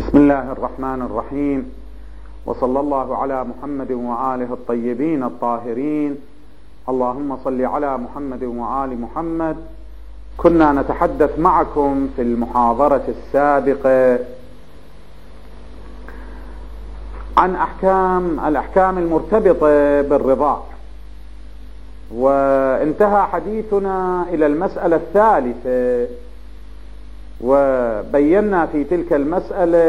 بسم الله الرحمن الرحيم، وصلى الله على محمد وآله الطيبين الطاهرين. اللهم صل على محمد وآل محمد. كنا نتحدث معكم في المحاضرة السابقة عن الأحكام المرتبطة بالرضاع، وانتهى حديثنا إلى المسألة الثالثة، وبينا في تلك المسألة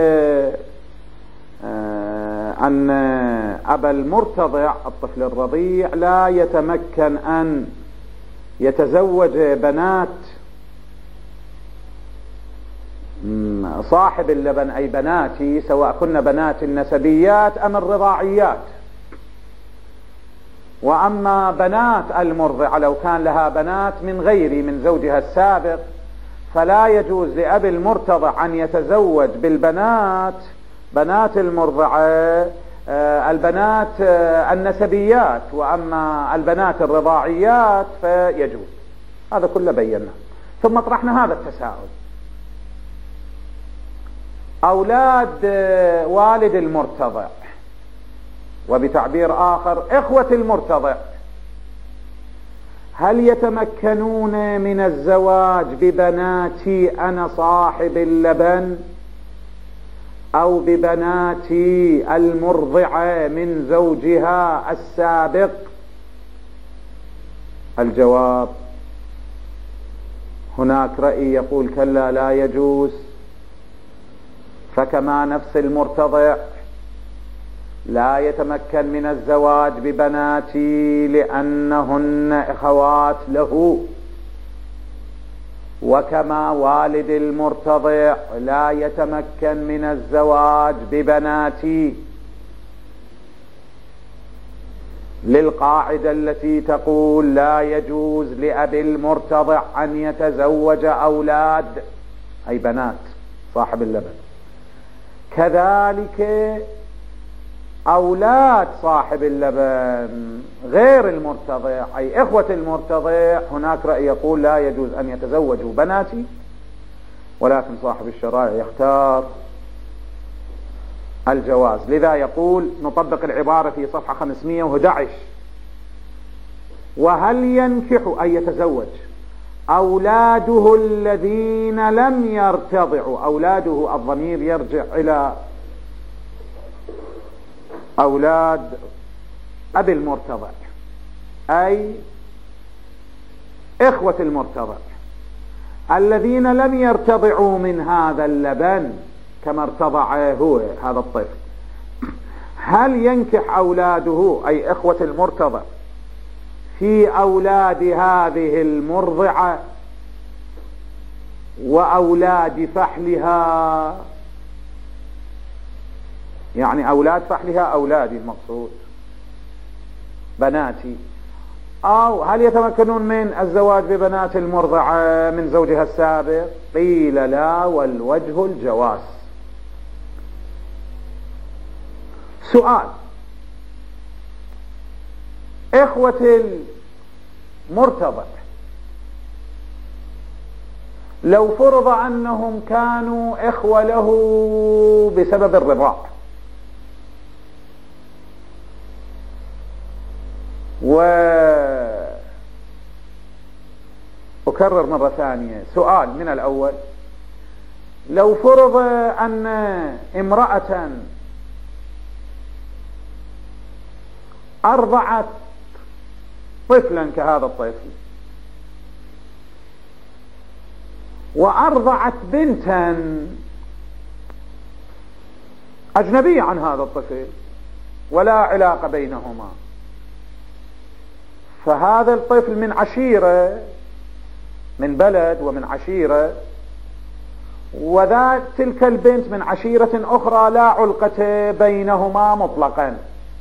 أن أبا المرتضع الطفل الرضيع لا يتمكن أن يتزوج بنات صاحب اللبن، أي بناتي، سواء كن بنات النسبيات أم الرضاعيات. وأما بنات المرضعة لو كان لها بنات من زوجها السابق، فلا يجوز لأبي المرتضع أن يتزوج بنات المرضعة البنات النسبيات، وأما البنات الرضاعيات فيجوز. هذا كله بينا. ثم طرحنا هذا التساؤل: أولاد والد المرتضع، وبتعبير آخر إخوة المرتضع، هل يتمكنون من الزواج ببناتي أنا صاحب اللبن أو ببناتي المرضعة من زوجها السابق؟ الجواب: هناك رأي يقول كلا، لا يجوز. فكما نفس المرتضع لا يتمكن من الزواج ببناتي لأنهن أخوات له، وكما والد المرتضع لا يتمكن من الزواج ببناتي للقاعدة التي تقول لا يجوز لأبي المرتضع أن يتزوج أولاد، أي بنات صاحب اللبن، كذلك أولاد صاحب اللبن غير المرتضع أي إخوة المرتضع، هناك رأي يقول لا يجوز أن يتزوجوا بناتي، ولكن صاحب الشرائع يختار الجواز. لذا يقول، نطبق العبارة في صفحة 511: وهل ينكح أي يتزوج أولاده الذين لم يرتضعوا؟ أولاده الضمير يرجع إلى أولاد أبي المرتضع، أي إخوة المرتضع الذين لم يرتضعوا من هذا اللبن كما ارتضع هو هذا الطفل. هل ينكح أولاده أي إخوة المرتضع في أولاد هذه المرضعة وأولاد فحلها؟ يعني أولاد فحلها أولادي المقصود بناتي. أو هل يتمكنون من الزواج ببنات المرضعة من زوجها السابق؟ قيل لا، والوجه الجواز. سؤال: إخوة المرتضع لو فرض أنهم كانوا إخوة له بسبب الرضاع، وأكرر مرة ثانية سؤال من الأول: لو فرض أن امرأة أرضعت طفلا كهذا الطفل، وأرضعت بنتا أجنبية عن هذا الطفل ولا علاقة بينهما، فهذا الطفل من عشيرة، من بلد ومن عشيرة، وذات تلك البنت من عشيرة أخرى لا علقة بينهما مطلقا،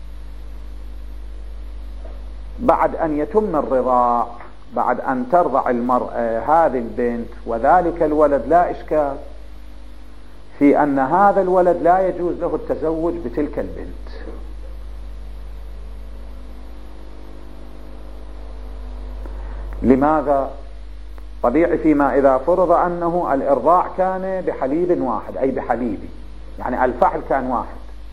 بعد أن يتم الرضاع، بعد أن ترضع المرأة هذه البنت وذلك الولد، لا إشكال في أن هذا الولد لا يجوز له التزوج بتلك البنت. لماذا؟ طبيعي فيما إذا فرض أنه الإرضاع كان بحليب واحد أي بحليبي، يعني الفعل كان واحد.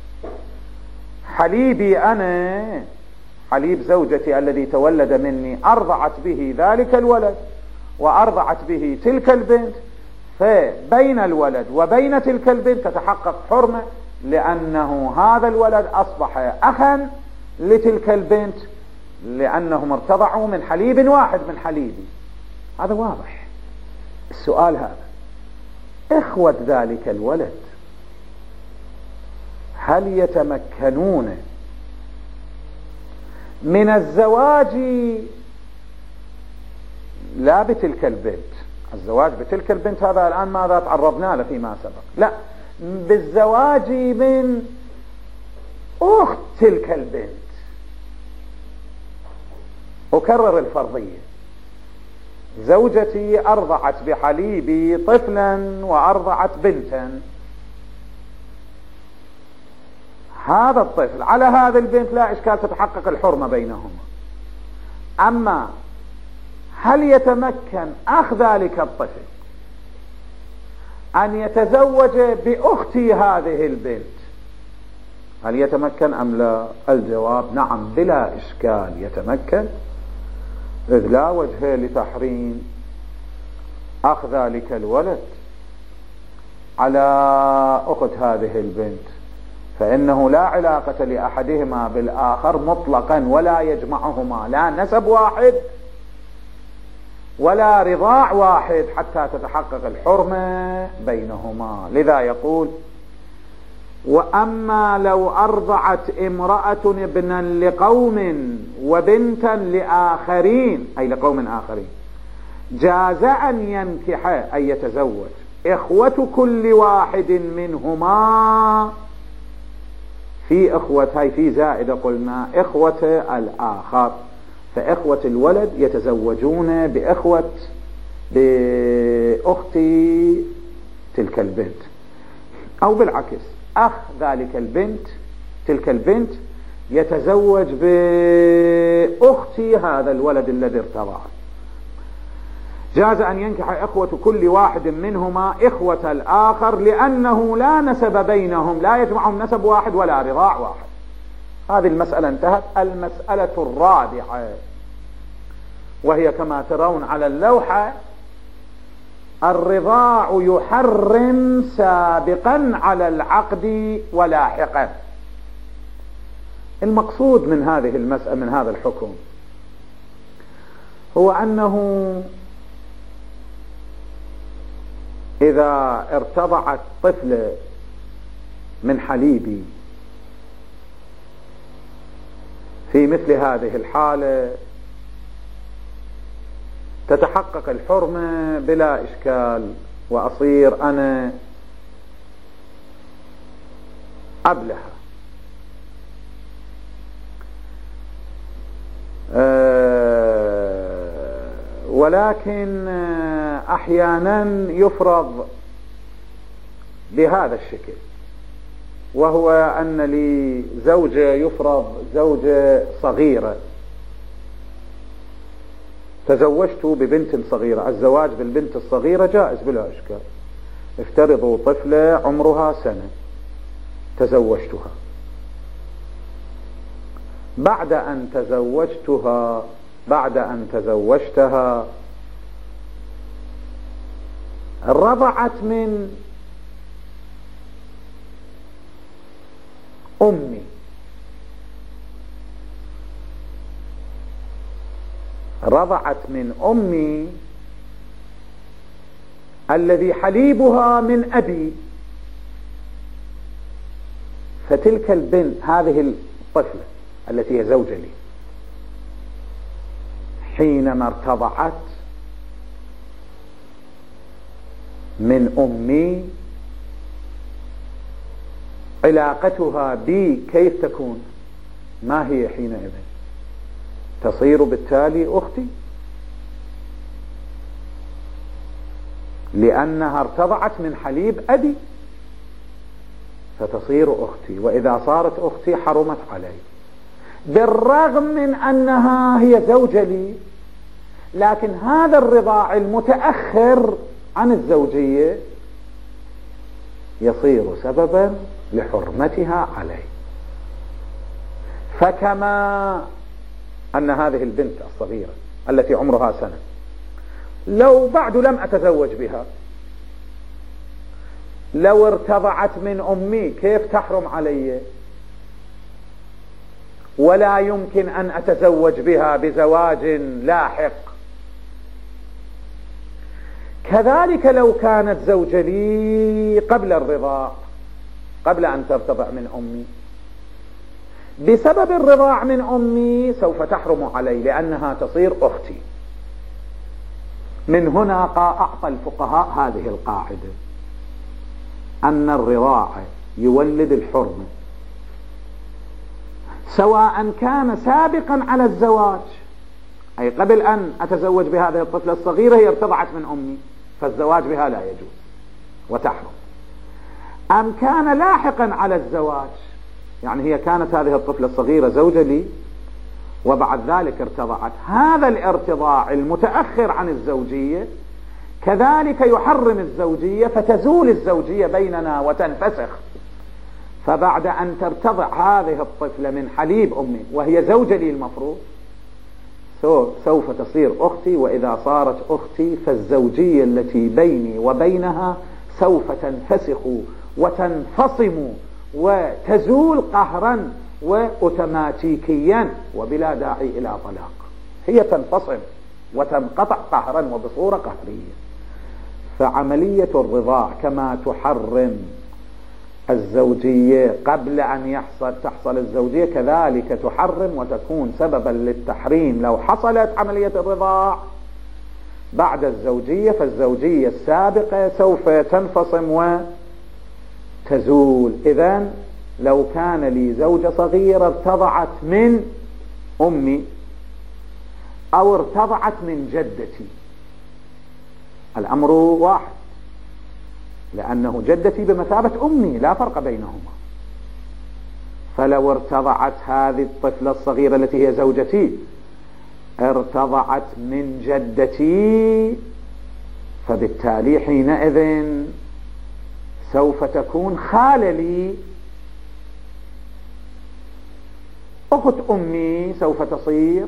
حليبي أنا، حليب زوجتي الذي تولد مني، أرضعت به ذلك الولد وأرضعت به تلك البنت، فبين الولد وبين تلك البنت تتحقق حرمة، لأنه هذا الولد أصبح أخا لتلك البنت، لأنهم ارتضعوا من حليب واحد من حليبي. هذا واضح. السؤال هذا: إخوة ذلك الولد هل يتمكنون من الزواج لا بتلك البنت؟ الزواج بتلك البنت هذا الآن ماذا تعرضنا له فيما سبق، لا، بالزواج من أخت تلك البنت. أكرر الفرضية: زوجتي أرضعت بحليبي طفلا وأرضعت بنتا، هذا الطفل على هذه البنت لا إشكال، تتحقق الحرمة بينهما. أما هل يتمكن أخ ذلك الطفل أن يتزوج بأخت هذه البنت؟ هل يتمكن أم لا؟ الجواب: نعم بلا إشكال يتمكن، إذ لا وجه لتحريم أخ ذلك الولد على أخت هذه البنت، فإنه لا علاقة لأحدهما بالآخر مطلقا، ولا يجمعهما لا نسب واحد ولا رضاع واحد حتى تتحقق الحرمة بينهما. لذا يقول: وأما لو أرضعت امرأة ابنا لقوم وبنتا لآخرين، أي لقوم آخرين، جاز أن ينكح أي يتزوج إخوة كل واحد منهما، في إخوة، هاي في زائدة قلنا إخوة الآخر، فإخوة الولد يتزوجون بأخت تلك البنت، أو بالعكس أخ ذلك البنت تلك البنت يتزوج بأخت هذا الولد الذي ارتضعه. جاز أن ينكح إخوة كل واحد منهما إخوة الآخر، لأنه لا نسب بينهم، لا يجمعهم نسب واحد ولا رضاع واحد. هذه المسألة انتهت. المسألة الرابعة، وهي كما ترون على اللوحة: الرضاع يحرم سابقا على العقد ولاحقا. المقصود من هذه المسألة، من هذا الحكم، هو أنه إذا ارتضعت طفل من حليبي في مثل هذه الحالة تتحقق الحرمة بلا إشكال، وأصير أنا أبلها. ولكن أحيانا يفرض بهذا الشكل، وهو أن لي زوجة، يفرض زوجة صغيرة، تزوجت ببنت صغيرة. الزواج بالبنت الصغيرة جائز بلا إشكال. افترضوا طفلة عمرها سنة، تزوجتها. بعد أن تزوجتها رضعت من أمي، رضعت من أمي الذي حليبها من أبي، فتلك البنت، هذه الطفلة التي هي زوجة لي، حينما ارتضعت من أمي علاقتها بي كيف تكون؟ ما هي حينئذ؟ تصير بالتالي أختي، لأنها ارتضعت من حليب أبي، فتصير أختي. وإذا صارت أختي حرمت علي، بالرغم من أنها هي زوجة لي، لكن هذا الرضاع المتأخر عن الزوجية يصير سببا لحرمتها عليه. فكما أن هذه البنت الصغيرة التي عمرها سنة لو بعد لم أتزوج بها، لو ارتضعت من أمي كيف تحرم علي؟ ولا يمكن أن أتزوج بها بزواج لاحق. كذلك لو كانت زوجة لي قبل الرضاع، قبل أن ترتضع من أمي، بسبب الرضاع من أمي سوف تحرم علي لأنها تصير أختي. من هنا أعطى الفقهاء هذه القاعدة أن الرضاع يولد الحرمة، سواء كان سابقا على الزواج، أي قبل أن أتزوج بهذه الطفلة الصغيرة هي ارتضعت من أمي فالزواج بها لا يجوز وتحرم، أم كان لاحقا على الزواج، يعني هي كانت هذه الطفلة الصغيرة زوجة لي وبعد ذلك ارتضعت، هذا الارتضاع المتأخر عن الزوجية كذلك يحرم الزوجية، فتزول الزوجية بيننا وتنفسخ. فبعد أن ترتضع هذه الطفلة من حليب أمي وهي زوجة لي المفروض سوف تصير أختي، وإذا صارت أختي فالزوجية التي بيني وبينها سوف تنفسخ وتنفصم وتزول قهرا وأوتوماتيكيا وبلا داعي إلى طلاق، هي تنفصل وتنقطع قهرا وبصورة قهرية. فعملية الرضاع كما تحرم الزوجية قبل أن تحصل الزوجية كذلك تحرم وتكون سببا للتحريم لو حصلت عملية الرضاع بعد الزوجية، فالزوجية السابقة سوف تنفصم وتزول. إذن لو كان لي زوجة صغيرة ارتضعت من أمي أو ارتضعت من جدتي الأمر واحد، لأنه جدتي بمثابة أمي لا فرق بينهما. فلو ارتضعت هذه الطفلة الصغيرة التي هي زوجتي ارتضعت من جدتي، فبالتالي حينئذ سوف تكون خالة لي، أخت أمي سوف تصير،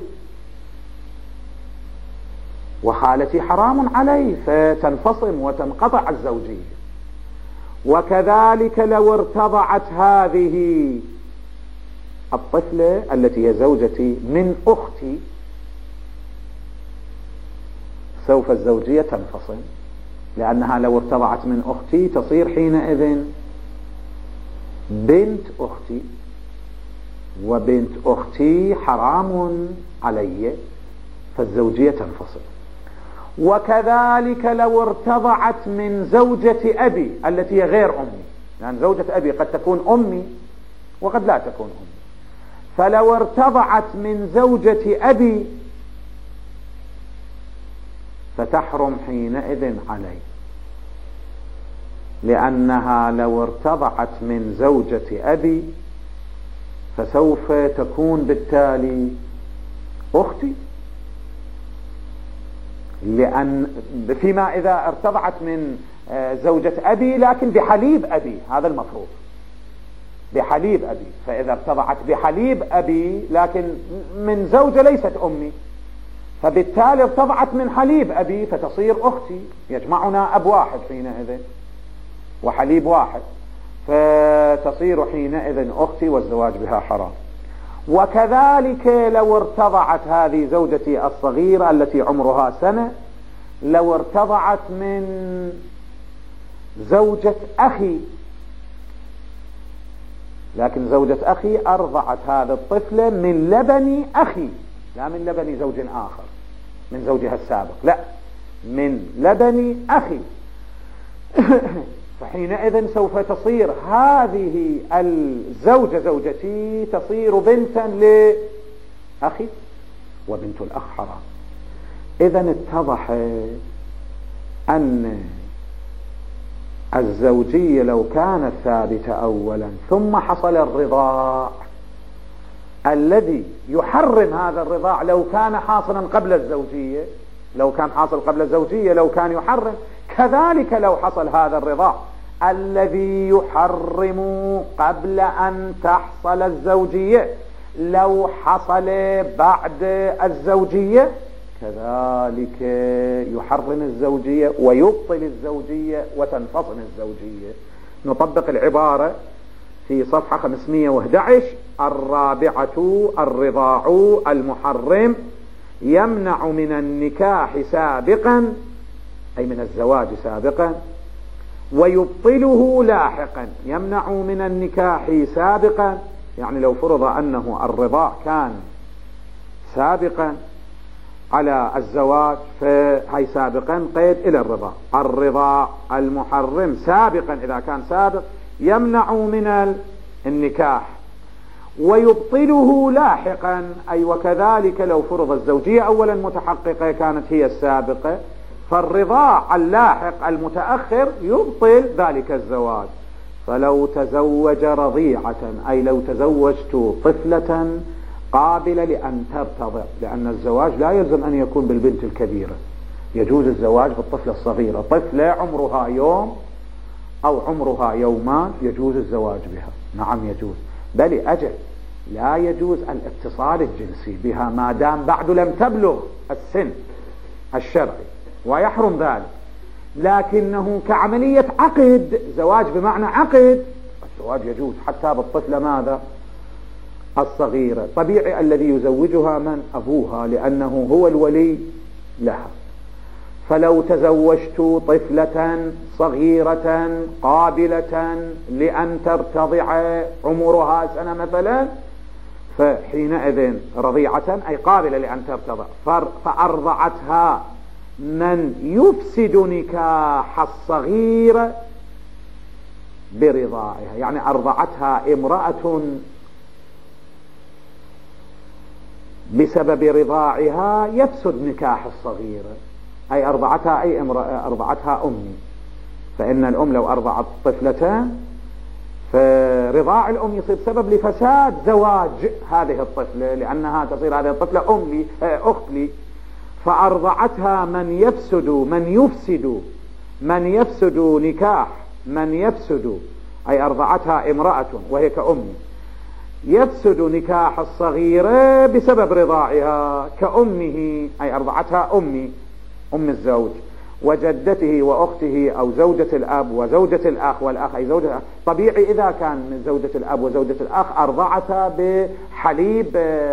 وخالتي حرام علي فتنفصم وتنقطع الزوجية. وكذلك لو ارتضعت هذه الطفلة التي هي زوجتي من أختي سوف الزوجية تنفصل، لأنها لو ارتضعت من أختي تصير حينئذ بنت أختي، وبنت أختي حرام علي فالزوجية تنفصل. وكذلك لو ارتضعت من زوجة أبي التي هي غير أمي، لأن زوجة أبي قد تكون أمي وقد لا تكون أمي، فلو ارتضعت من زوجة أبي فتحرم حينئذ علي، لأنها لو ارتضعت من زوجة أبي فسوف تكون بالتالي أختي، لأن فيما إذا ارتضعت من زوجة أبي لكن بحليب أبي، هذا المفروض بحليب أبي، فإذا ارتضعت بحليب أبي لكن من زوجة ليست أمي فبالتالي ارتضعت من حليب أبي فتصير أختي، يجمعنا أب واحد حينئذ وحليب واحد، فتصير حينئذ أختي والزواج بها حرام. وكذلك لو ارتضعت هذه زوجتي الصغيرة التي عمرها سنة، لو ارتضعت من زوجة أخي، لكن زوجة أخي أرضعت هذه الطفلة من لبن أخي لا من لبن زوج آخر من زوجها السابق، لا من لبن أخي فحينئذ سوف تصير هذه الزوجة زوجتي تصير بنتا لأخي، وبنت الأخ حرام. إذن اتضح أن الزوجية لو كانت ثابتة أولا ثم حصل الرضاع الذي يحرم هذا الرضاع لو كان حاصلا قبل الزوجية، لو كان حاصل قبل الزوجية لو كان يحرم، كذلك لو حصل هذا الرضاع الذي يحرم قبل أن تحصل الزوجية لو حصل بعد الزوجية كذلك يحرم الزوجية ويبطل الزوجية وتنفصل الزوجية. نطبق العبارة في صفحة 511: الرابعة الرضاع المحرم يمنع من النكاح سابقا، أي من الزواج سابقا، ويبطله لاحقا. يمنع من النكاح سابقا يعني لو فرض أنه الرضاع كان سابقا على الزواج فهي سابقا قيد إلى الرضاع. الرضاع المحرم سابقا إذا كان سابق يمنع من النكاح ويبطله لاحقا، أي وكذلك لو فرض الزوجية أولا متحققة كانت هي السابقة، فالرضاع اللاحق المتأخر يبطل ذلك الزواج. فلو تزوج رضيعة، أي لو تزوجت طفلة قابلة لأن ترتضع، لأن الزواج لا يلزم أن يكون بالبنت الكبيرة، يجوز الزواج بالطفلة الصغيرة، طفلة عمرها يوم أو عمرها يومان يجوز الزواج بها. نعم يجوز، بل أجل لا يجوز الاتصال الجنسي بها ما دام بعد لم تبلغ السن الشرعي، ويحرم ذلك. لكنه كعملية عقد، زواج بمعنى عقد، الزواج يجوز حتى بالطفلة ماذا؟ الصغيرة. طبيعي الذي يزوجها من؟ أبوها، لأنه هو الولي لها. فلو تزوجت طفلة صغيرة قابلة لأن ترتضع عمرها سنة مثلا، فحينئذ رضيعة أي قابلة لأن ترتضع، فأرضعتها من يفسد نكاح الصغير برضاعها، يعني أرضعتها امرأة بسبب رضاعها يفسد نكاح الصغير، أي أرضعتها أي امرأة أرضعتها أمي. فإن الأم لو أرضعت طفلتان فرضاع الأم يصير سبب لفساد زواج هذه الطفلة، لأنها تصير هذه الطفلة أمي أخت لي. فأرضعتها من يفسد نكاح من يفسد، أي أرضعتها امرأة وهي كأمي يفسد نكاح الصغيرة بسبب رضاعها كأمه، أي أرضعتها أمي أم الزوج وجدته وأخته أو زوجة الأب وزوجة الأخ والأخ أي زوجة الأخ. طبيعي إذا كان من زوجة الأب وزوجة الأخ أرضعتها بحليب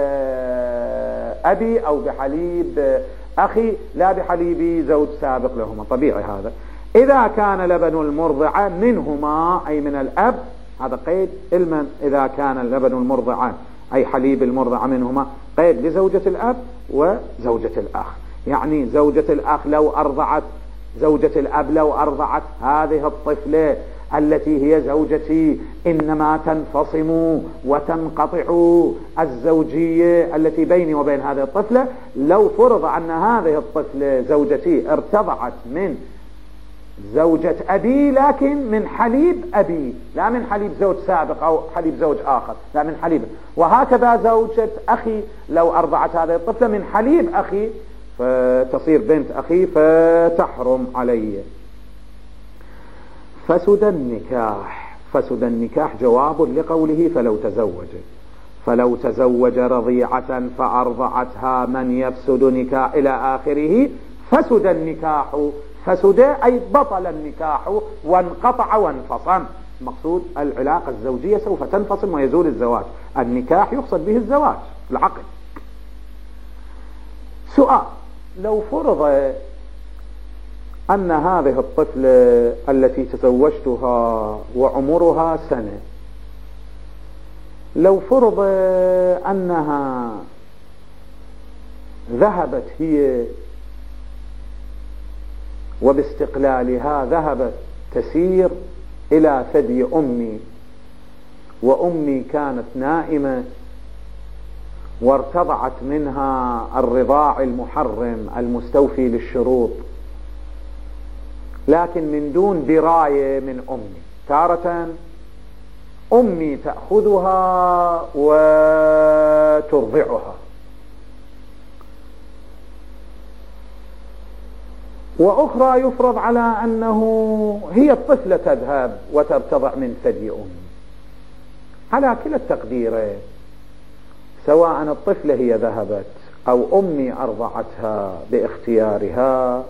أبي أو بحليب أخي لا بحليب زوج سابق لهما، طبيعي هذا. إذا كان لبن المرضعة منهما أي من الأب، هذا قيد المن. إذا كان لبن المرضعة أي حليب المرضعة منهما قيد لزوجة الأب وزوجة الأخ. يعني زوجة الأخ لو أرضعت، زوجة الأب لو أرضعت هذه الطفلة التي هي زوجتي، إنما تنفصم وتنقطع الزوجية التي بيني وبين هذه الطفلة لو فرض أن هذه الطفلة زوجتي ارتضعت من زوجة أبي، لكن من حليب أبي لا من حليب زوج سابق أو حليب زوج آخر، لا من حليب. وهكذا زوجة أخي لو أرضعت هذه الطفلة من حليب أخي فتصير بنت أخي فتحرم علي. فسد النكاح جواب لقوله فلو تزوج رضيعة فأرضعتها من يفسد نكاح إلى آخره فسد النكاح. فسد أي بطل النكاح وانقطع وانفصل. مقصود العلاقة الزوجية سوف تنفصل ويزول الزواج، النكاح يقصد به الزواج العقد. سؤال: لو فرض أن هذه الطفلة التي تزوجتها وعمرها سنة، لو فرض أنها ذهبت هي وباستقلالها ذهبت تسير إلى ثدي أمي، وأمي كانت نائمة وارتضعت منها الرضاع المحرم المستوفي للشروط، لكن من دون دراية من أمي. تارة أمي تأخذها وترضعها، وأخرى يفرض على أنه هي الطفلة تذهب وترتضع من ثدي أمي. على كلا التقديرين، سواء الطفلة هي ذهبت أو أمي أرضعتها باختيارها،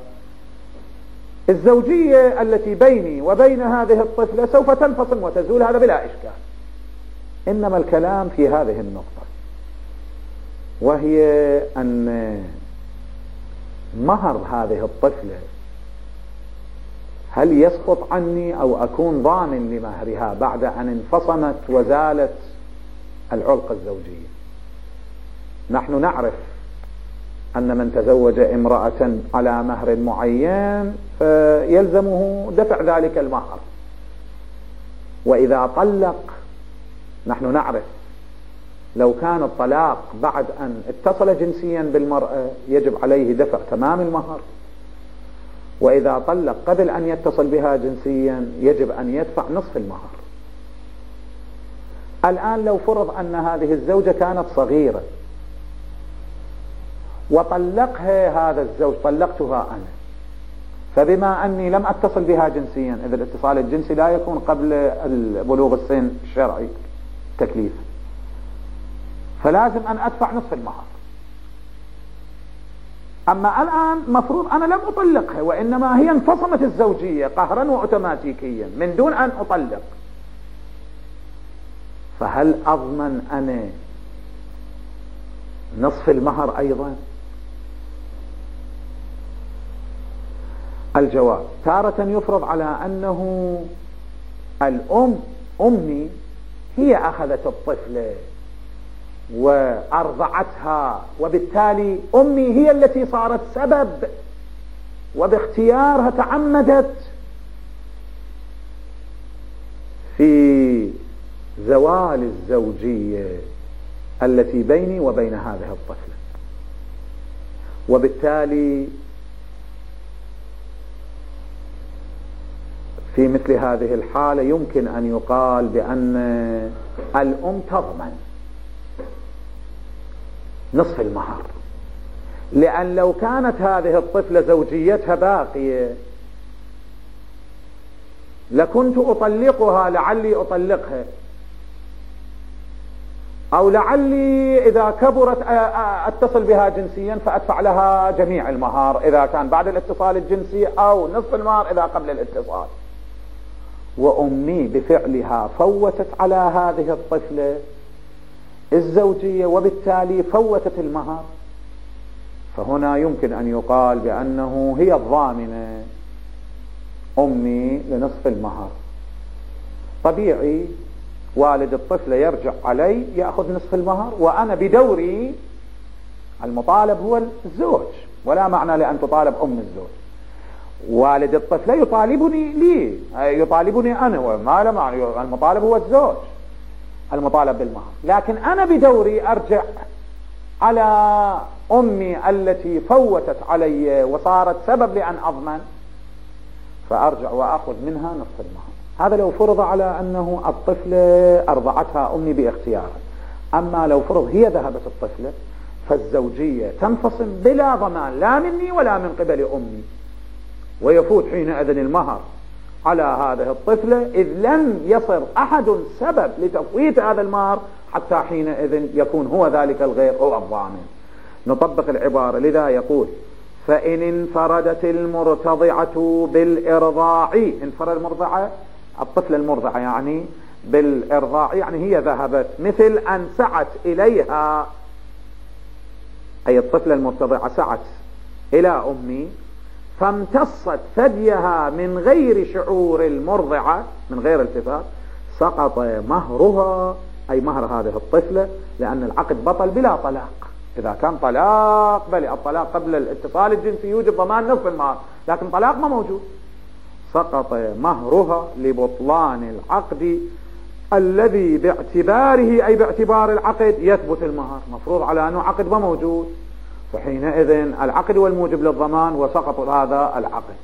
الزوجية التي بيني وبين هذه الطفلة سوف تنفصل وتزول، هذا بلا إشكال. إنما الكلام في هذه النقطة، وهي أن مهر هذه الطفلة هل يسقط عني أو أكون ضامن لمهرها بعد أن انفصمت وزالت العلقة الزوجية. نحن نعرف أن من تزوج امرأة على مهر معين فيلزمه دفع ذلك المهر، وإذا طلق نحن نعرف لو كان الطلاق بعد أن اتصل جنسيا بالمرأة يجب عليه دفع تمام المهر، وإذا طلق قبل أن يتصل بها جنسيا يجب أن يدفع نصف المهر. الآن لو فرض أن هذه الزوجة كانت صغيرة وطلقها هذا الزوج، طلقتها أنا، فبما أني لم أتصل بها جنسيا، إذا الاتصال الجنسي لا يكون قبل بلوغ السن الشرعي تكليف، فلازم أن أدفع نصف المهر. أما الآن مفروض أنا لم أطلقها، وإنما هي انفصمت الزوجية قهرا وأوتوماتيكيا من دون أن أطلق، فهل أضمن أنا نصف المهر أيضا؟ الجواب: تارة يفرض على أنه أمي هي أخذت الطفلة وأرضعتها، وبالتالي أمي هي التي صارت سبب وباختيارها تعمدت في زوال الزوجية التي بيني وبين هذه الطفلة، وبالتالي في مثل هذه الحالة يمكن أن يقال بأن الأم تضمن نصف المهر، لأن لو كانت هذه الطفلة زوجيتها باقية لكنت أطلقها، لعلي أطلقها، أو لعلي إذا كبرت أتصل بها جنسيا فأدفع لها جميع المهر إذا كان بعد الاتصال الجنسي، أو نصف المهر إذا قبل الاتصال. وأمي بفعلها فوتت على هذه الطفلة الزوجية، وبالتالي فوتت المهر، فهنا يمكن أن يقال بأنه هي الضامنة أمي لنصف المهر. طبيعي والد الطفلة يرجع علي يأخذ نصف المهر، وأنا بدوري المطالب هو الزوج، ولا معنى لأن تطالب أم الزوج. والد الطفلة يطالبني أنا، وما لا معنى المطالب هو الزوج المطالب بالمهر، لكن أنا بدوري أرجع على أمي التي فوتت علي وصارت سبب لأن أضمن، فأرجع وأخذ منها نصف المهر. هذا لو فرض على أنه الطفلة أرضعتها أمي باختيارها. أما لو فرض هي ذهبت الطفلة فالزوجية تنفصل بلا ضمان، لا مني ولا من قبل أمي، ويفوت حينئذ المهر على هذه الطفلة، إذ لم يصر أحد سبب لتفويت هذا المهر حتى حينئذ يكون هو ذلك الغير هو الضامن. نطبق العبارة، لذا يقول: فإن انفردت المرتضعة بالإرضاع، انفرد المرضعة الطفلة المرضعة يعني بالإرضاع، يعني هي ذهبت، مثل أن سعت إليها، أي الطفلة المرتضعة سعت إلى أمي فامتصت ثديها من غير شعور المرضعة، من غير التفات، سقط مهرها، أي مهر هذه الطفلة، لأن العقد بطل بلا طلاق. إذا كان طلاق بل الطلاق قبل الاتصال الجنسي يوجب ضمان نصف المهر، لكن طلاق ما موجود، سقط مهرها لبطلان العقد الذي باعتباره، أي باعتبار العقد، يثبت المهر. مفروض على أنه عقد ما موجود، فحينئذ العقد والموجب للضمان وسقط هذا العقد.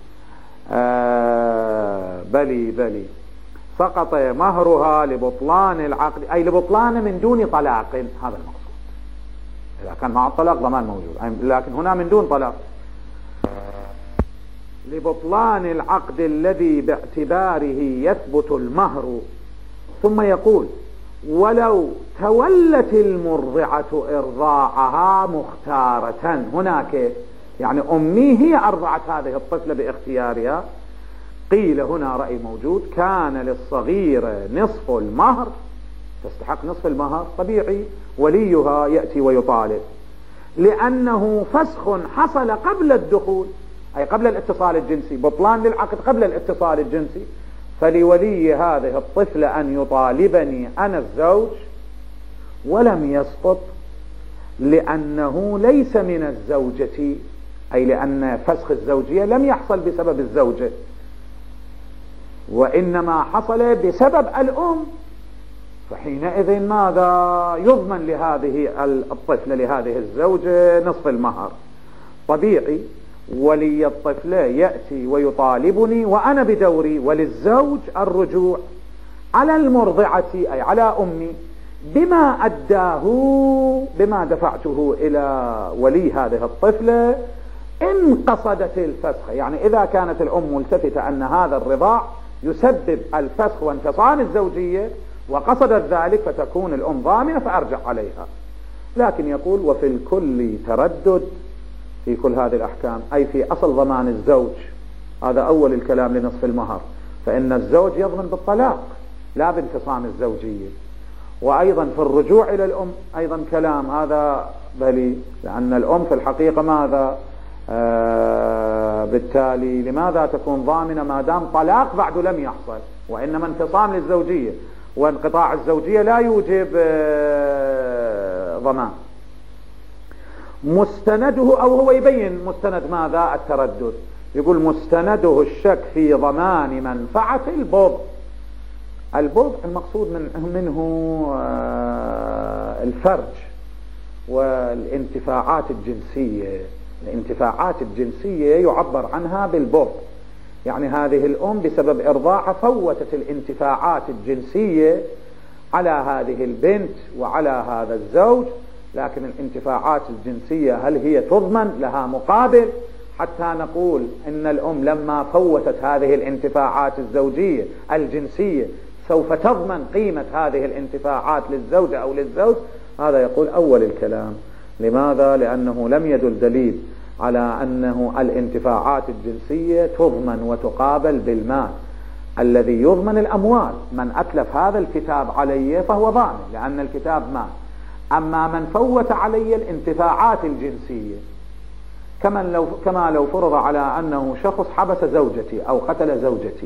بلي سقط مهرها لبطلان العقد، أي لبطلان من دون طلاق، هذا المقصود. إذا كان مع الطلاق ضمان موجود، لكن هنا من دون طلاق. لبطلان العقد الذي باعتباره يثبت المهر، ثم يقول: ولو تولت المرضعة إرضاعها مختارة. هناك يعني أمي هي أرضعت هذه الطفلة باختيارها. قيل هنا رأي موجود: كان للصغيرة نصف المهر، تستحق نصف المهر، طبيعي وليها يأتي ويطالب، لأنه فسخ حصل قبل الدخول، أي قبل الاتصال الجنسي، بطلان للعقد قبل الاتصال الجنسي، فلولي هذه الطفلة أن يطالبني أنا الزوج، ولم يسقط لأنه ليس من الزوجة، أي لأن فسخ الزوجية لم يحصل بسبب الزوجة، وإنما حصل بسبب الأم. فحينئذ ماذا يضمن لهذه الطفلة، لهذه الزوجة، نصف المهر. طبيعي ولي الطفلة يأتي ويطالبني، وأنا بدوري وللزوج الرجوع على المرضعة، أي على أمي، بما أداه، بما دفعته إلى ولي هذه الطفلة إن قصدت الفسخ. يعني إذا كانت الأم ملتفتة أن هذا الرضاع يسبب الفسخ وانفصال الزوجية وقصدت ذلك، فتكون الأم ضامنة فأرجع عليها. لكن يقول: وفي الكل تردد، في كل هذه الأحكام، أي في أصل ضمان الزوج. هذا أول الكلام لنصف المهر، فإن الزوج يضمن بالطلاق لا بانفصام الزوجية. وأيضا في الرجوع إلى الأم أيضا كلام، هذا بلي، لأن الأم في الحقيقة ماذا؟ بالتالي لماذا تكون ضامنة ما دام طلاق بعد لم يحصل، وإنما انفصام للزوجية، وانقطاع الزوجية لا يوجب ضمان. مستنده، أو هو يبين مستند ماذا؟ التردد. يقول: مستنده الشك في ضمان منفعة البضع. البضع المقصود منه الفرج والانتفاعات الجنسية. الانتفاعات الجنسية يعبر عنها بالبضع، يعني هذه الأم بسبب إرضاعها فوتت الانتفاعات الجنسية على هذه البنت وعلى هذا الزوج، لكن الانتفاعات الجنسية هل هي تضمن لها مقابل؟ حتى نقول إن الأم لما فوتت هذه الانتفاعات الزوجية الجنسية سوف تضمن قيمة هذه الانتفاعات للزوجة أو للزوج. هذا يقول أول الكلام. لماذا؟ لأنه لم يدل دليل على أنه الانتفاعات الجنسية تضمن وتقابل بالمال. الذي يضمن الأموال، من أتلف هذا الكتاب علي فهو ضامن، لأن الكتاب مال. أما من فوت علي الانتفاعات الجنسية، كما لو فرض على أنه شخص حبس زوجتي أو قتل زوجتي،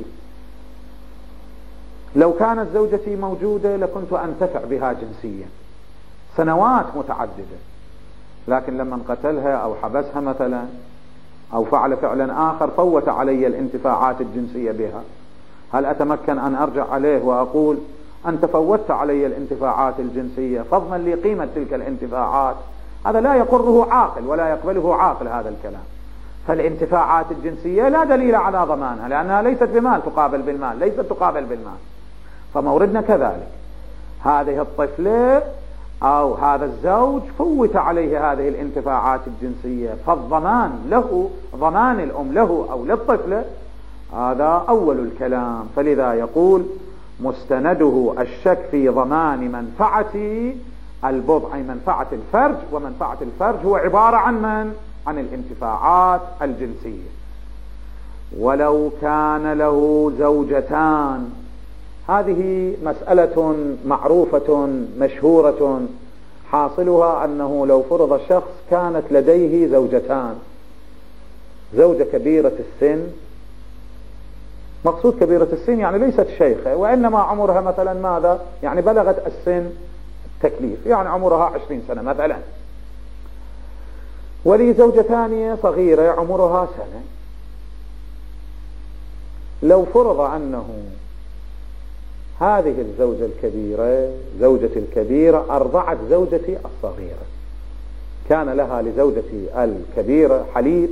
لو كانت زوجتي موجودة لكنت أنتفع بها جنسيا سنوات متعددة، لكن لما قتلها أو حبسها مثلا أو فعل فعلا آخر فوت علي الانتفاعات الجنسية بها، هل أتمكن أن أرجع عليه وأقول: أنت فوتت علي الانتفاعات الجنسية فاضمن لي قيمة تلك الانتفاعات؟ هذا لا يقره عاقل ولا يقبله عاقل هذا الكلام. فالانتفاعات الجنسية لا دليل على ضمانها، لأنها ليست بمال تقابل بالمال، ليست تقابل بالمال. فموردنا كذلك، هذه الطفلة أو هذا الزوج فوت عليه هذه الانتفاعات الجنسية، فالضمان له، ضمان الأم له أو للطفلة، هذا أول الكلام. فلذا يقول: مستنده الشك في ضمان منفعة البضع، أي منفعة الفرج، ومنفعة الفرج هو عبارة عن من؟ عن الانتفاعات الجنسية. ولو كان له زوجتان، هذه مسألة معروفة مشهورة، حاصلها أنه لو فرض شخص كانت لديه زوجتان، زوجة كبيرة السن، مقصود كبيرة السن يعني ليست شيخة، وإنما عمرها مثلا ماذا؟ يعني بلغت السن التكليف، يعني عمرها 20 سنة مثلا، ولي زوجة ثانية صغيرة عمرها سنة. لو فرض أنه هذه الزوجة الكبيرة، زوجتي الكبيرة، أرضعت زوجتي الصغيرة، كان لها لزوجتي الكبيرة حليب،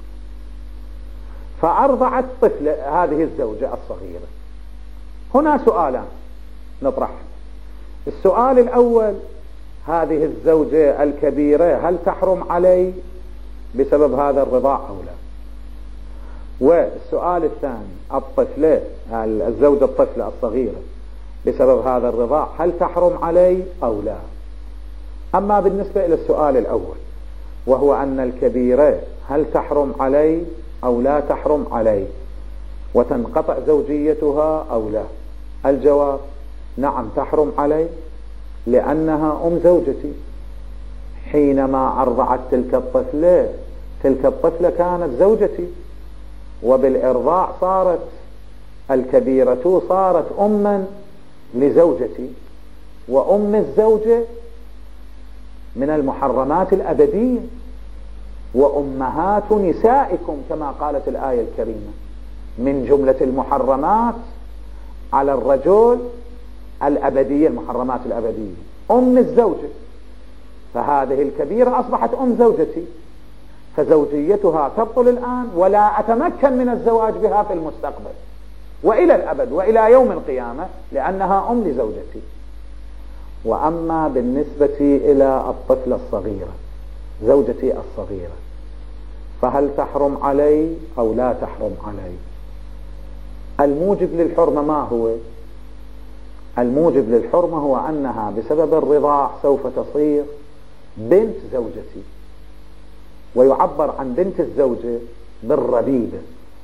فأرضعت طفل هذه الزوجة الصغيرة. هنا سؤالان نطرحهم. السؤال الأول: هذه الزوجة الكبيرة هل تحرم علي بسبب هذا الرضاع أو لا؟ والسؤال الثاني، الطفلة الزوجة الطفلة الصغيرة بسبب هذا الرضاع هل تحرم علي أو لا؟ أما بالنسبة إلى السؤال الأول وهو أن الكبيرة هل تحرم علي أو لا تحرم علي وتنقطع زوجيتها أو لا، الجواب نعم تحرم علي، لأنها أم زوجتي. حينما أرضعت تلك الطفلة كانت زوجتي، وبالإرضاع صارت الكبيرة صارت أما لزوجتي، وأم الزوجة من المحرمات الأبدية، وأمهات نسائكم كما قالت الآية الكريمة من جملة المحرمات على الرجل الأبدية، المحرمات الأبدية أم الزوجة. فهذه الكبيرة أصبحت أم زوجتي، فزوجيتها تبطل الآن ولا أتمكن من الزواج بها في المستقبل وإلى الأبد وإلى يوم القيامة، لأنها أم لزوجتي. وأما بالنسبة إلى الطفلة الصغيرة زوجتي الصغيرة فهل تحرم علي أو لا تحرم علي؟ الموجب للحرمة ما هو؟ الموجب للحرمة هو أنها بسبب الرضاع سوف تصير بنت زوجتي، ويعبر عن بنت الزوجة بالربيبة،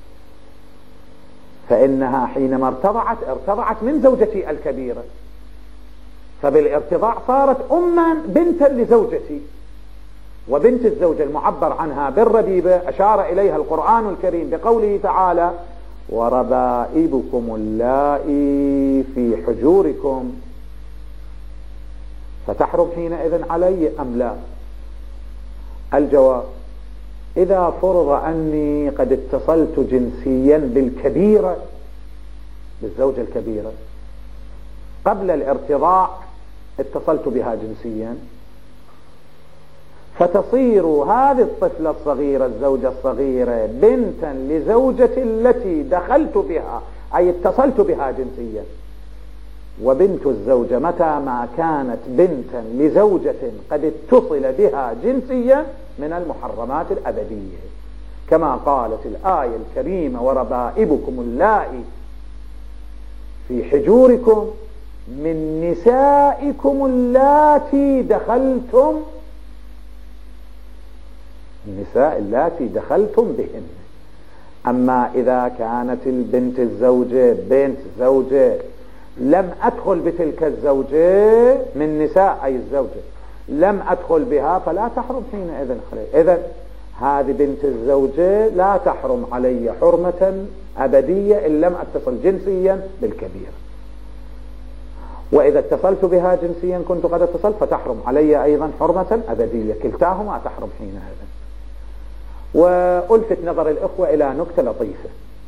فإنها حينما ارتضعت من زوجتي الكبيرة، فبالارتضاع صارت أما بنتا لزوجتي. وبنت الزوجة المعبر عنها بالربيبة أشار إليها القرآن الكريم بقوله تعالى وربائبكم اللائي في حجوركم، فتحرم حينئذ علي أم لا؟ الجواب إذا فرض أني قد اتصلت جنسيا بالكبيرة، بالزوجة الكبيرة قبل الارتضاع، اتصلت بها جنسيا، فتصير هذه الطفلة الصغيرة الزوجة الصغيرة بنتا لزوجتي التي دخلت بها أي اتصلت بها جنسيا. وبنت الزوجة متى ما كانت بنتا لزوجة قد اتصل بها جنسيا من المحرمات الأبدية، كما قالت الآية الكريمة وربائبكم اللائي في حجوركم من نسائكم اللاتي دخلتم، النساء اللاتي دخلتم بهن. أما إذا كانت البنت الزوجة بنت زوجة لم أدخل بتلك الزوجة من نساء أي الزوجة لم أدخل بها فلا تحرم حينئذ علي. إذن هذه بنت الزوجة لا تحرم علي حرمة أبدية إن لم أتصل جنسيا بالكبيرة، وإذا اتصلت بها جنسيا كنت قد اتصلت فتحرم علي أيضا حرمة أبدية، كلتاهما تحرم حينئذ. وألفت نظر الإخوة إلى نكتة لطيفة،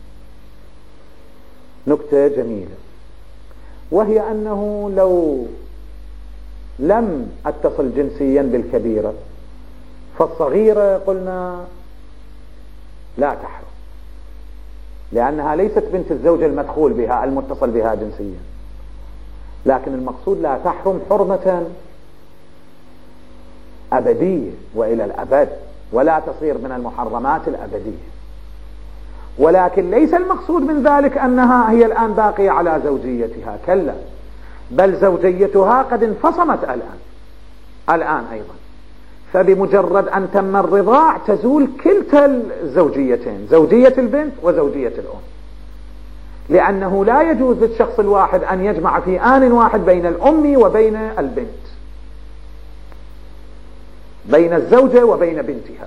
نكتة جميلة، وهي أنه لو لم أتصل جنسيا بالكبيرة فالصغيرة قلنا لا تحرم، لأنها ليست بنت الزوج المدخول بها المتصل بها جنسيا، لكن المقصود لا تحرم حرمة أبدية وإلى الأبد، ولا تصير من المحرمات الأبدية. ولكن ليس المقصود من ذلك أنها هي الآن باقية على زوجيتها، كلا، بل زوجيتها قد انفصمت الآن أيضا، فبمجرد أن تم الرضاع تزول كلتا الزوجيتين، زوجية البنت وزوجية الأم، لأنه لا يجوز للشخص الواحد أن يجمع في آن واحد بين الأم وبين البنت، بين الزوجة وبين بنتها،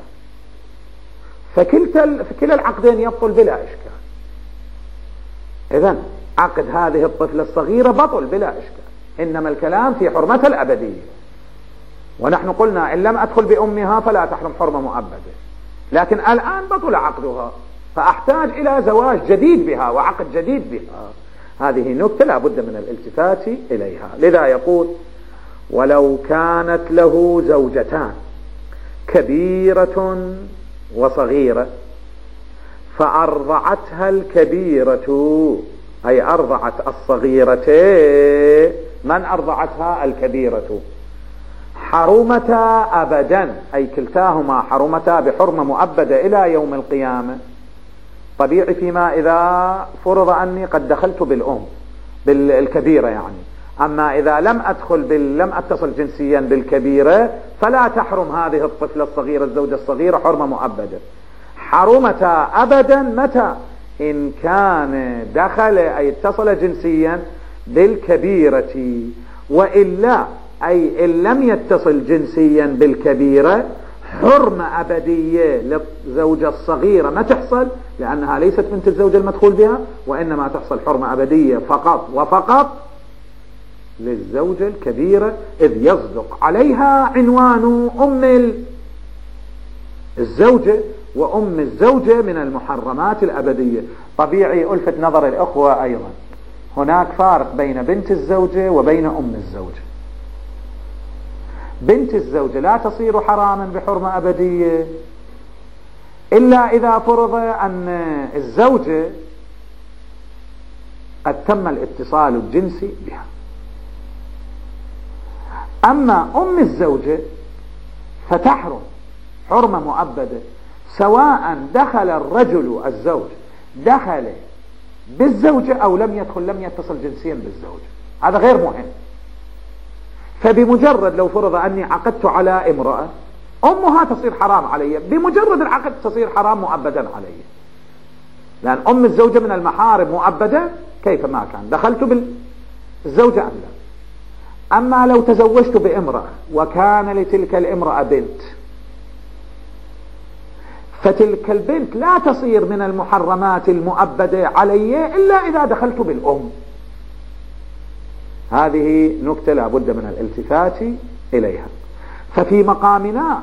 فكلا العقدين يبطل بلا إشكال. إذن عقد هذه الطفلة الصغيرة بطل بلا إشكال، إنما الكلام في حرمة الأبدية. ونحن قلنا إن لم أدخل بأمها فلا تحرم حرمة مؤبدة، لكن الآن بطل عقدها فأحتاج إلى زواج جديد بها وعقد جديد بها. هذه نكتة لا بد من الالتفات إليها. لذا يقول ولو كانت له زوجتان كبيرة وصغيرة فأرضعتها الكبيرة، أي أرضعت الصغيرة، من أرضعتها؟ الكبيرة، حرمتا أبدا، أي كلتاهما حرمتا بحرمة مؤبدة إلى يوم القيامة، طبيعي فيما إذا فرض أني قد دخلت بالأم بالكبيرة يعني. أما إذا لم أتصل جنسيا بالكبيرة فلا تحرم هذه الطفلة الصغيرة الزوجة الصغيرة حرمة مؤبدة. حرمتا أبدا متى؟ إن كان دخل أي اتصل جنسيا بالكبيرة، وإلا أي إن لم يتصل جنسيا بالكبيرة حرمة أبدية للزوجة الصغيرة ما تحصل، لأنها ليست بنت الزوجة المدخول بها، وإنما تحصل حرمة أبدية فقط وفقط للزوجة الكبيرة، إذ يصدق عليها عنوان أم الزوجة، وأم الزوجة من المحرمات الأبدية. طبيعي ألفت نظر الأخوة أيضا، هناك فارق بين بنت الزوجة وبين أم الزوجة. بنت الزوجة لا تصير حراما بحرمة أبدية إلا إذا فرض أن الزوجة قد تم الاتصال الجنسي بها. أما أم الزوجة فتحرم حرمة مؤبدة سواء دخل الرجل الزوج دخل بالزوجة أو لم يتصل جنسيا بالزوجة، هذا غير مهم. فبمجرد لو فرض أني عقدت على امرأة أمها تصير حرام علي، بمجرد العقد تصير حرام مؤبدا علي، لأن أم الزوجة من المحارم مؤبدة كيف ما كان دخلت بالزوجة أم لا. أما لو تزوجت بامرأة وكان لتلك الامرأة بنت، فتلك البنت لا تصير من المحرمات المؤبدة علي إلا إذا دخلت بالأم. هذه نكتة لا بد من الالتفات إليها. ففي مقامنا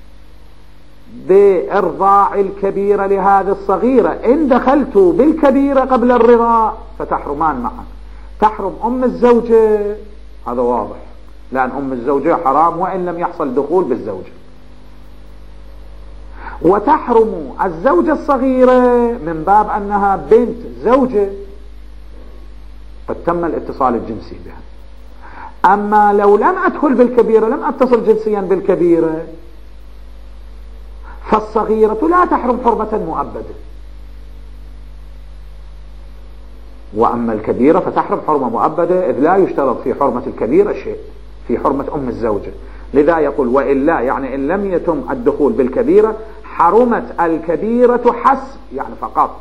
بإرضاع الكبيرة لهذه الصغيرة، إن دخلت بالكبيرة قبل الرضاع فتحرمان معا. تحرم أم الزوجة، هذا واضح، لأن أم الزوجة حرام وإن لم يحصل دخول بالزوجة. وتحرم الزوجة الصغيرة من باب أنها بنت زوجة قد تم الاتصال الجنسي بها. أما لو لم أدخل بالكبيرة، لم أتصل جنسيا بالكبيرة، فالصغيرة لا تحرم حرمة مؤبدة. وأما الكبيرة فتحرم حرمة مؤبدة، إذ لا يشترط في حرمة الكبيرة شيء في حرمة أم الزوجة. لذا يقول وإلا، يعني إن لم يتم الدخول بالكبيرة حرمت الكبيرة حسب، يعني فقط.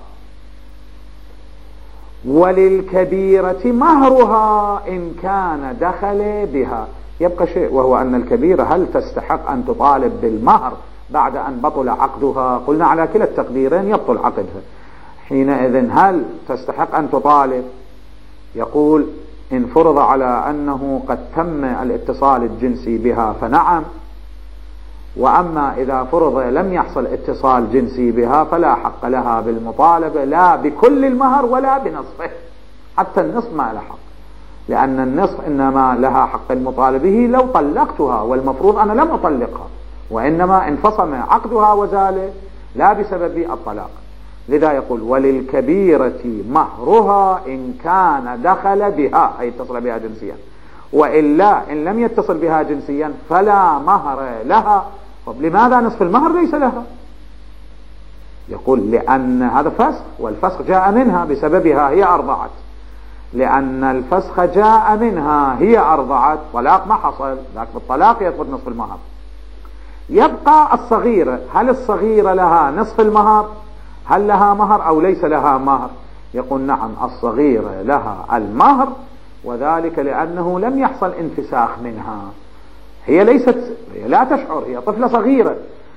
وللكبيرة مهرها إن كان دخل بها. يبقى شيء، وهو أن الكبيرة هل تستحق أن تطالب بالمهر بعد أن بطل عقدها؟ قلنا على كلا التقديرين يبطل عقدها. حينئذ هل تستحق أن تطالب؟ يقول إن فرض على أنه قد تم الاتصال الجنسي بها فنعم، وأما إذا فرض لم يحصل اتصال جنسي بها فلا حق لها بالمطالبة، لا بكل المهر ولا بنصفه، حتى النصف ما لها حق، لأن النصف إنما لها حق المطالبه لو طلقتها، والمفروض أنا لم أطلقها، وإنما انفصم عقدها وزال لا بسبب الطلاق. لذا يقول وللكبيرة مهرها إن كان دخل بها، أي اتصل بها جنسيا، وإلا إن لم يتصل بها جنسيا فلا مهر لها. طب لماذا نصف المهر ليس لها؟ يقول لأن هذا فسخ، والفسخ جاء منها بسببها هي أرضعت، لأن الفسخ جاء منها هي أرضعت، طلاق ما حصل، لكن بالطلاق يثبت نصف المهر. يبقى الصغيرة، هل الصغيرة لها نصف المهر؟ هل لها مهر أو ليس لها مهر؟ يقول نعم، الصغيرة لها المهر، وذلك لأنه لم يحصل انفساخ منها، هي لا تشعر، هي طفلة صغيرة،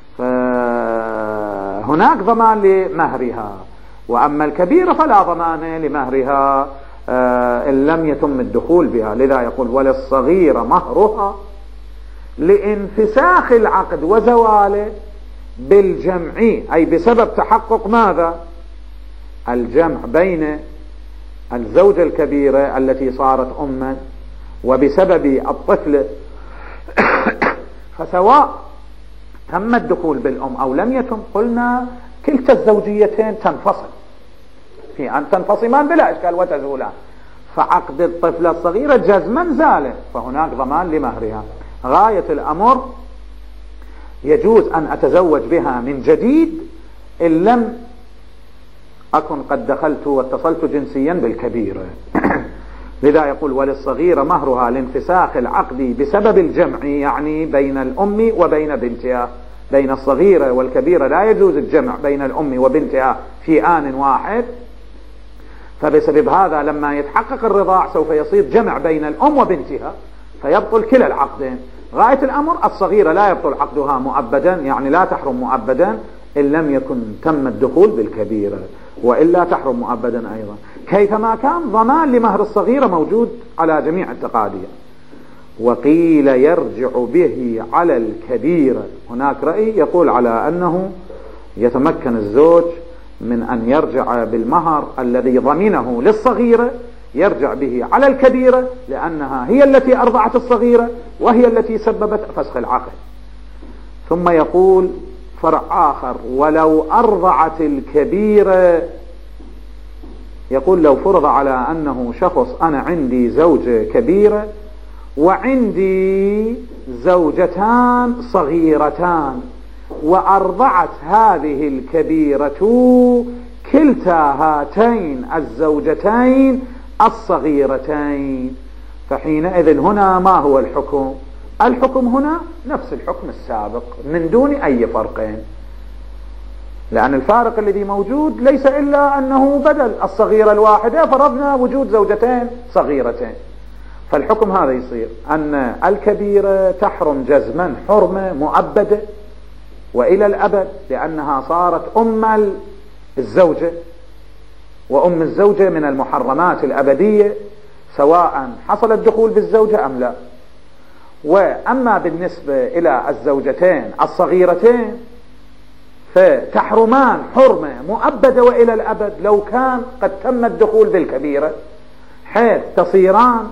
فهناك ضمان لمهرها. وأما الكبيرة فلا ضمان لمهرها إن لم يتم الدخول بها. لذا يقول وللصغيرة مهرها لانفساخ العقد وزواله بالجمع، أي بسبب تحقق ماذا؟ الجمع بين الزوجة الكبيرة التي صارت أما وبسبب الطفل. فسواء تم الدخول بالأم أو لم يتم، قلنا كلتا الزوجيتين تنفصل، في أن تنفصمان بلا إشكال وتزولان، فعقد الطفلة الصغيرة جزما زال، فهناك ضمان لمهرها. غاية الأمر يجوز أن أتزوج بها من جديد إن لم أكن قد دخلت واتصلت جنسيا بالكبيرة. لذا يقول وللصغيرة مهرها لانفساخ العقد بسبب الجمع، يعني بين الأم وبين بنتها، بين الصغيرة والكبيرة لا يجوز الجمع بين الأم وبنتها في آن واحد، فبسبب هذا لما يتحقق الرضاع سوف يصير جمع بين الأم وبنتها فيبطل كلا العقدين. غاية الأمر الصغيرة لا يبطل عقدها مؤبدا، يعني لا تحرم مؤبدا إن لم يكن تم الدخول بالكبيرة، وإلا تحرم مؤبدا أيضا. كيفما كان ضمان لمهر الصغيرة موجود على جميع التقادير. وقيل يرجع به على الكبيرة، هناك رأي يقول على أنه يتمكن الزوج من أن يرجع بالمهر الذي ضمنه للصغيرة، يرجع به على الكبيرة لأنها هي التي أرضعت الصغيرة وهي التي سببت فسخ العقد. ثم يقول فرع آخر ولو أرضعت الكبيرة، يقول لو فرض على أنه شخص أنا عندي زوجة كبيرة وعندي زوجتان صغيرتان وأرضعت هذه الكبيرة كلتا هاتين الزوجتين الصغيرتين، فحينئذ هنا ما هو الحكم؟ الحكم هنا نفس الحكم السابق من دون أي فرقين، لأن الفارق الذي موجود ليس إلا أنه بدل الصغيرة الواحدة فرضنا وجود زوجتين صغيرتين، فالحكم هذا يصير أن الكبيرة تحرم جزما حرمة مؤبدة وإلى الأبد، لأنها صارت أم الزوجة، وأم الزوجة من المحرمات الأبدية سواء حصل الدخول بالزوجة أم لا. وأما بالنسبة إلى الزوجتين الصغيرتين فتحرمان حرمة مؤبدة وإلى الأبد لو كان قد تم الدخول بالكبيرة، حيث تصيران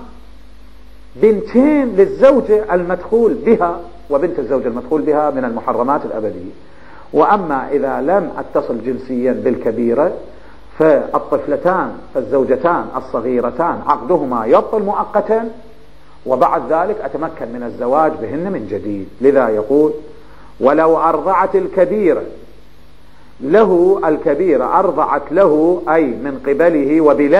بنتين للزوجة المدخول بها، وبنت الزوجة المدخول بها من المحرمات الأبدية. وأما إذا لم أتصل جنسيا بالكبيرة فالطفلتان فالزوجتان الصغيرتان عقدهما يبطل مؤقتا، وبعد ذلك أتمكن من الزواج بهن من جديد. لذا يقول ولو أرضعت الكبيرة له، الكبيرة أرضعت له أي من قبله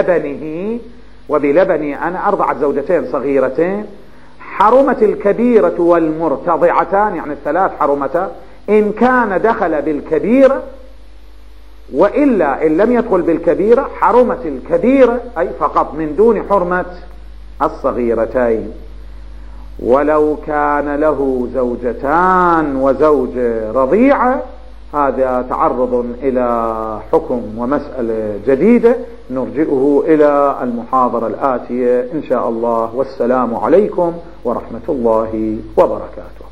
وبلبني أنا أرضعت زوجتين صغيرتين، حرمت الكبيرة والمرتضعتان، يعني الثلاث حرمتا إن كان دخل بالكبيرة، وإلا إن لم يدخل بالكبيرة حرمت الكبيرة أي فقط من دون حرمة الصغيرتين. ولو كان له زوجتان وزوج رضيعة، هذا تعرض إلى حكم ومسألة جديدة نرجئه إلى المحاضرة الآتية إن شاء الله. والسلام عليكم ورحمة الله وبركاته.